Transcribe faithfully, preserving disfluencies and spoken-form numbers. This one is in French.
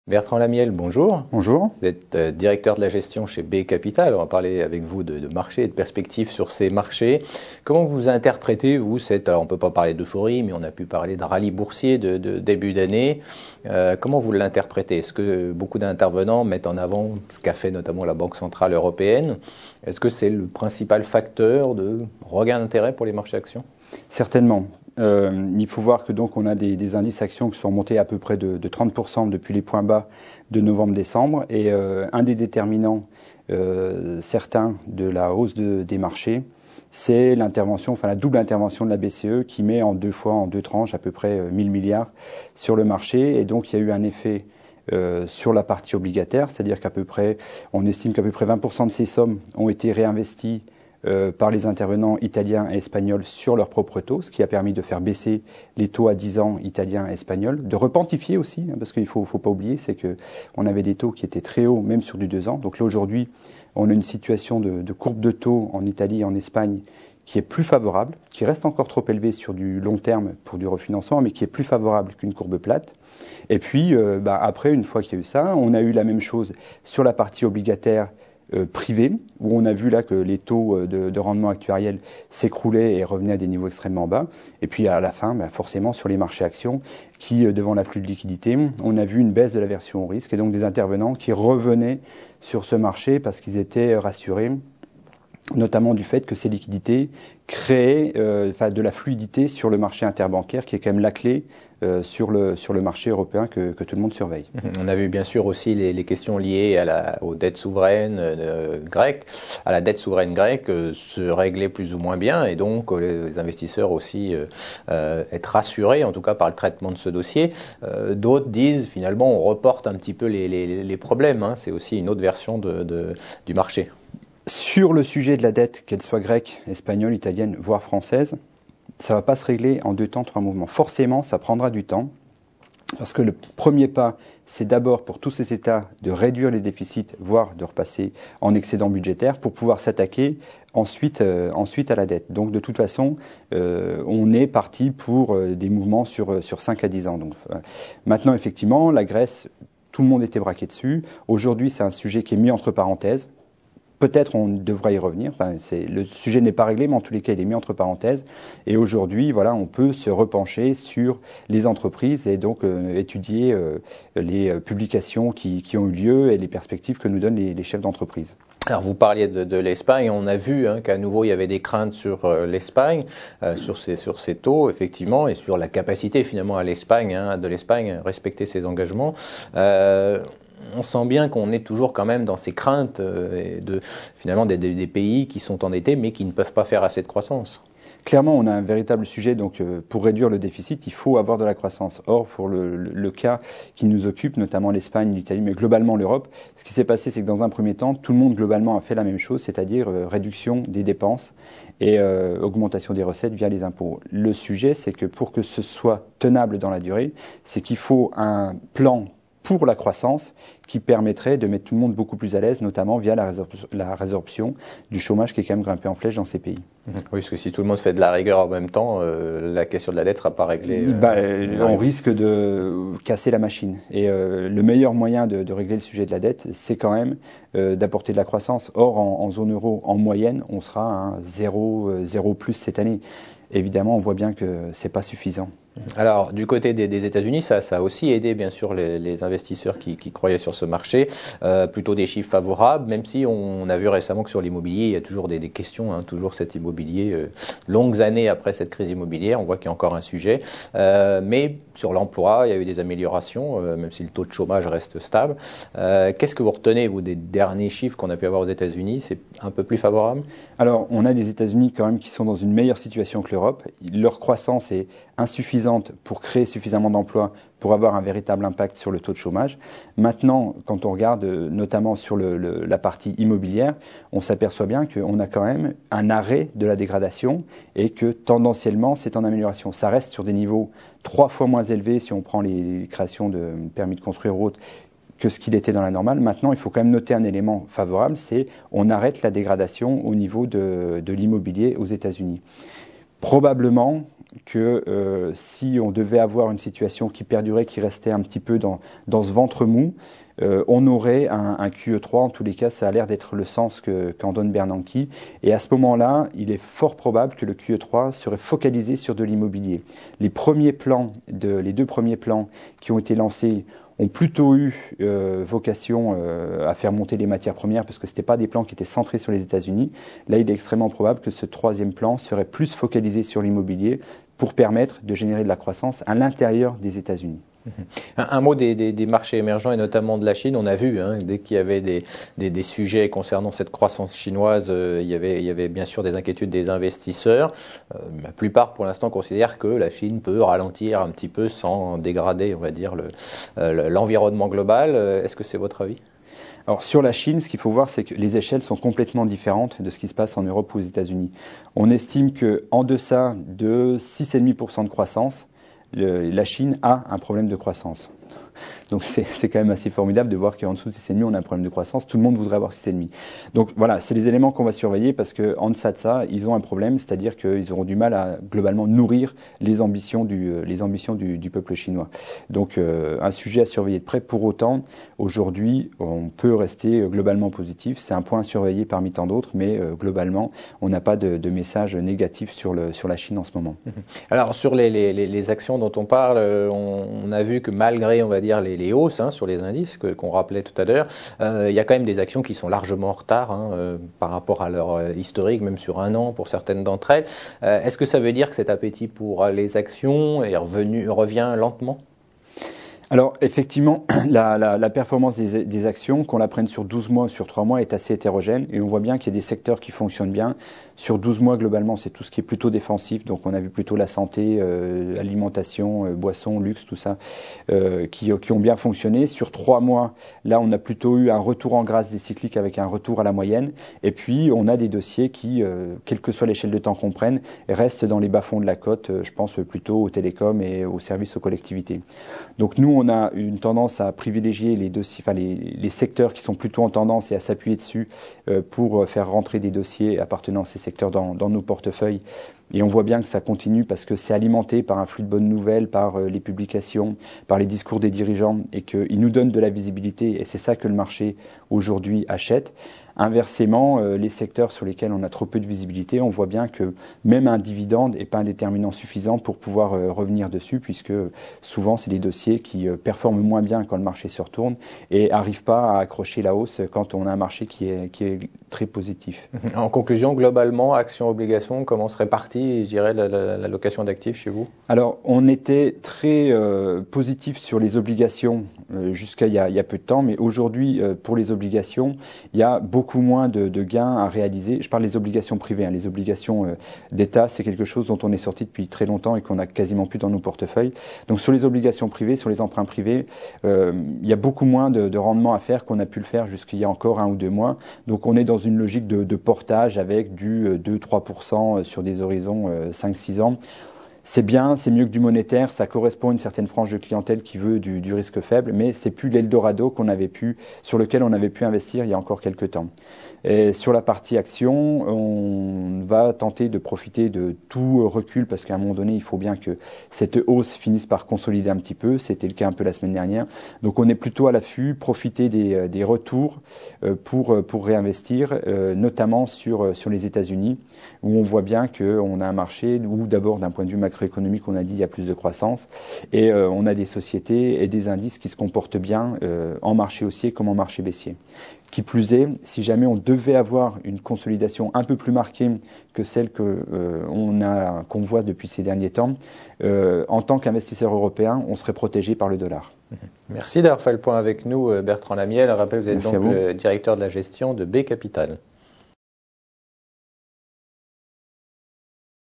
Bertrand Lamiel, bonjour. Bonjour. Vous êtes euh, directeur de la gestion chez B Capital. On va parler avec vous de, de marché et de perspectives sur ces marchés. Comment vous interprétez, vous, cette, alors on ne peut pas parler d'euphorie, mais on a pu parler d'un rallye boursier de, de début d'année. Euh, comment vous l'interprétez? Est-ce que beaucoup d'intervenants mettent en avant ce qu'a fait notamment la Banque Centrale Européenne? Est-ce que c'est le principal facteur de regain d'intérêt pour les marchés actions? Certainement. Euh, il faut voir que donc on a des, des indices actions qui sont remontés à peu près de, de trente pour cent depuis les points bas de novembre-décembre. Et euh, un des déterminants euh, certains de la hausse de, des marchés, c'est l'intervention, enfin la double intervention de la B C E qui met en deux fois, en deux tranches, à peu près euh, mille milliards sur le marché. Et donc il y a eu un effet euh, sur la partie obligataire, c'est-à-dire qu'à peu près, on estime qu'à peu près vingt pour cent de ces sommes ont été réinvesties Euh, par les intervenants italiens et espagnols sur leurs propres taux, ce qui a permis de faire baisser les taux à dix ans italiens et espagnols, de repentifier aussi, hein, parce qu'il ne faut, faut pas oublier, c'est qu'on avait des taux qui étaient très hauts, même sur du deux ans. Donc là, aujourd'hui, on a une situation de, de courbe de taux en Italie et en Espagne qui est plus favorable, qui reste encore trop élevée sur du long terme pour du refinancement, mais qui est plus favorable qu'une courbe plate. Et puis, euh, bah, après, une fois qu'il y a eu ça, on a eu la même chose sur la partie obligataire Euh, privé, où on a vu là que les taux de, de rendement actuariel s'écroulaient et revenaient à des niveaux extrêmement bas. Et puis à la fin, bah, forcément sur les marchés actions, qui euh, devant l'afflux de liquidités, on a vu une baisse de l'aversion au risque et donc des intervenants qui revenaient sur ce marché parce qu'ils étaient rassurés, notamment du fait que ces liquidités créaient euh, enfin, de la fluidité sur le marché interbancaire, qui est quand même la clé euh, sur, le, sur le marché européen que, que tout le monde surveille. On a vu bien sûr aussi les, les questions liées à la, aux dettes souveraines euh, grecques, à la dette souveraine grecque euh, se régler plus ou moins bien, et donc euh, les investisseurs aussi euh, euh, être rassurés, en tout cas par le traitement de ce dossier. Euh, D'autres disent finalement on reporte un petit peu les, les, les problèmes, hein. C'est aussi une autre version de, de, du marché. Sur le sujet de la dette, qu'elle soit grecque, espagnole, italienne, voire française, ça ne va pas se régler en deux temps, trois mouvements. Forcément, ça prendra du temps, parce que le premier pas, c'est d'abord pour tous ces États de réduire les déficits, voire de repasser en excédent budgétaire, pour pouvoir s'attaquer ensuite, euh, ensuite à la dette. Donc de toute façon, euh, on est parti pour euh, des mouvements sur, sur cinq à dix ans. Donc, euh, maintenant, effectivement, la Grèce, tout le monde était braqué dessus. Aujourd'hui, c'est un sujet qui est mis entre parenthèses. Peut-être on devra y revenir. Enfin, c'est, le sujet n'est pas réglé, mais en tous les cas, il est mis entre parenthèses. Et aujourd'hui, voilà, on peut se repencher sur les entreprises et donc euh, étudier euh, les publications qui, qui ont eu lieu et les perspectives que nous donnent les, les chefs d'entreprise. Alors vous parliez de, de l'Espagne, on a vu hein, qu'à nouveau il y avait des craintes sur euh, l'Espagne, euh, sur ces sur ces taux effectivement et sur la capacité finalement à l'Espagne, hein, de l'Espagne à respecter ses engagements. Euh, On sent bien qu'on est toujours quand même dans ces craintes euh, de finalement des, des, des pays qui sont endettés mais qui ne peuvent pas faire assez de croissance. Clairement, on a un véritable sujet. Donc, euh, pour réduire le déficit, il faut avoir de la croissance. Or, pour le, le, le cas qui nous occupe, notamment l'Espagne, l'Italie, mais globalement l'Europe, ce qui s'est passé, c'est que dans un premier temps, tout le monde globalement a fait la même chose, c'est-à-dire euh, réduction des dépenses et euh, augmentation des recettes via les impôts. Le sujet, c'est que pour que ce soit tenable dans la durée, c'est qu'il faut un plan pour la croissance qui permettrait de mettre tout le monde beaucoup plus à l'aise, notamment via la résorption, la résorption du chômage qui est quand même grimpé en flèche dans ces pays. Oui, parce que si tout le monde fait de la rigueur en même temps, euh, la question de la dette ne sera pas réglée. Euh, bah, on risque de casser la machine. Et euh, le meilleur moyen de, de régler le sujet de la dette, c'est quand même euh, d'apporter de la croissance. Or, en, en zone euro, en moyenne, on sera à zéro, zéro plus cette année. Évidemment, on voit bien que c'est pas suffisant. Alors, du côté des, des États-Unis, ça, ça a aussi aidé, bien sûr, les, les investisseurs qui, qui croyaient sur ce marché. Euh, plutôt des chiffres favorables, même si on a vu récemment que sur l'immobilier, il y a toujours des, des questions, hein, toujours cet immobilier. Euh, longues années après cette crise immobilière, on voit qu'il y a encore un sujet. Euh, mais sur l'emploi, il y a eu des améliorations, euh, même si le taux de chômage reste stable. Euh, qu'est-ce que vous retenez, vous, des derniers chiffres qu'on a pu avoir aux États-Unis? C'est un peu plus favorable? Alors, on a des États-Unis quand même qui sont dans une meilleure situation que l'Europe. Leur croissance est insuffisante pour créer suffisamment d'emplois pour avoir un véritable impact sur le taux de chômage. Maintenant, quand on regarde notamment sur le, le, la partie immobilière, on s'aperçoit bien qu'on a quand même un arrêt de la dégradation et que tendanciellement, c'est en amélioration. Ça reste sur des niveaux trois fois moins élevés si on prend les créations de permis de construire ou autres que ce qu'il était dans la normale. Maintenant, il faut quand même noter un élément favorable, c'est on arrête la dégradation au niveau de, de l'immobilier aux États-Unis. Probablement que euh, si on devait avoir une situation qui perdurait, qui restait un petit peu dans, dans ce ventre mou, euh, on aurait un, un Q E trois. En tous les cas, ça a l'air d'être le sens que, qu'en donne Bernanke. Et à ce moment-là, il est fort probable que le Q E trois serait focalisé sur de l'immobilier. Les premiers plans, de, les deux premiers plans qui ont été lancés ont plutôt eu euh, vocation euh, à faire monter les matières premières parce que ce n'étaient pas des plans qui étaient centrés sur les États-Unis. Là, il est extrêmement probable que ce troisième plan serait plus focalisé sur l'immobilier pour permettre de générer de la croissance à l'intérieur des États-Unis. Un, un mot des, des, des marchés émergents et notamment de la Chine. On a vu, hein, dès qu'il y avait des, des, des sujets concernant cette croissance chinoise, euh, il, y avait, il y avait bien sûr des inquiétudes des investisseurs. Euh, la plupart, pour l'instant, considèrent que la Chine peut ralentir un petit peu sans dégrader, on va dire, le, euh, l'environnement global. Est-ce que c'est votre avis ? Alors sur la Chine, ce qu'il faut voir, c'est que les échelles sont complètement différentes de ce qui se passe en Europe ou aux États-Unis. On estime qu'en deçà de six virgule cinq pour cent de croissance, le, la Chine a un problème de croissance. Donc c'est, c'est quand même assez formidable de voir qu'en dessous de six virgule cinq, on a un problème de croissance. Tout le monde voudrait avoir six virgule cinq. Donc voilà, c'est les éléments qu'on va surveiller parce qu'en deçà de ça, ils ont un problème, c'est-à-dire qu'ils auront du mal à globalement nourrir les ambitions du, les ambitions du, du peuple chinois. Donc euh, un sujet à surveiller de près. Pour autant, aujourd'hui, on peut rester globalement positif. C'est un point à surveiller parmi tant d'autres, mais euh, globalement, on n'a pas de, de message négatif sur, le, sur la Chine en ce moment. Alors sur les, les, les actions dont on parle, on, on a vu que malgré, on va dire, les, les hausses hein, sur les indices que, qu'on rappelait tout à l'heure, euh, il y a quand même des actions qui sont largement en retard hein, euh, par rapport à leur euh, historique, même sur un an pour certaines d'entre elles. Euh, est-ce que ça veut dire que cet appétit pour les actions est revenu, revient lentement ? Alors effectivement, la, la, la performance des, des actions, qu'on la prenne sur douze mois ou sur trois mois, est assez hétérogène et on voit bien qu'il y a des secteurs qui fonctionnent bien. Sur douze mois, globalement, c'est tout ce qui est plutôt défensif, donc on a vu plutôt la santé, euh, alimentation, euh, boissons, luxe, tout ça, euh, qui, qui ont bien fonctionné. Sur trois mois, là, on a plutôt eu un retour en grâce des cycliques avec un retour à la moyenne et puis on a des dossiers qui, euh, quelle que soit l'échelle de temps qu'on prenne, restent dans les bas-fonds de la cote, euh, je pense plutôt aux télécoms et aux services aux collectivités. Donc nous, on a une tendance à privilégier les, dossiers, enfin les, les secteurs qui sont plutôt en tendance et à s'appuyer dessus euh, pour faire rentrer des dossiers appartenant à ces secteurs dans, dans nos portefeuilles. Et on voit bien que ça continue parce que c'est alimenté par un flux de bonnes nouvelles, par euh, les publications, par les discours des dirigeants et qu'ils nous donnent de la visibilité et c'est ça que le marché aujourd'hui achète. Inversement, euh, les secteurs sur lesquels on a trop peu de visibilité, on voit bien que même un dividende n'est pas un déterminant suffisant pour pouvoir euh, revenir dessus puisque souvent c'est des dossiers qui euh, performent moins bien quand le marché se retourne et n'arrivent pas à accrocher la hausse quand on a un marché qui est, qui est très positif. En conclusion, globalement, actions, obligations, comment se répartit, je dirais, la, la, la location d'actifs chez vous ? Alors, on était très euh, positif sur les obligations euh, jusqu'à il y, a, il y a peu de temps, mais aujourd'hui, euh, pour les obligations, il y a beaucoup moins de, de gains à réaliser. Je parle des obligations privées. Hein. Les obligations euh, d'État, c'est quelque chose dont on est sorti depuis très longtemps et qu'on a quasiment plus dans nos portefeuilles. Donc, sur les obligations privées, sur les emprunts privés, euh, il y a beaucoup moins de, de rendement à faire qu'on a pu le faire jusqu'il y a encore un ou deux mois. Donc, on est dans une logique de, de portage avec du deux à trois pour cent sur des horizons euh, cinq à six ans. C'est bien, c'est mieux que du monétaire, ça correspond à une certaine frange de clientèle qui veut du, du risque faible, mais c'est plus l'Eldorado qu'on avait pu, sur lequel on avait pu investir il y a encore quelques temps. Et sur la partie action, on va tenter de profiter de tout recul parce qu'à un moment donné, il faut bien que cette hausse finisse par consolider un petit peu. C'était le cas un peu la semaine dernière. Donc on est plutôt à l'affût, profiter des, des retours pour, pour réinvestir, notamment sur, sur les États-Unis, où on voit bien qu'on a un marché où d'abord d'un point de vue macroéconomique, on a dit il y a plus de croissance et euh, on a des sociétés et des indices qui se comportent bien euh, en marché haussier comme en marché baissier. Qui plus est, si jamais on devait avoir une consolidation un peu plus marquée que celle que euh, on a, qu'on voit depuis ces derniers temps, euh, en tant qu'investisseur européen, on serait protégé par le dollar. Merci d'avoir fait le point avec nous, Bertrand Lamiel. Je rappelle, vous êtes Merci donc le directeur de la gestion de B Capital.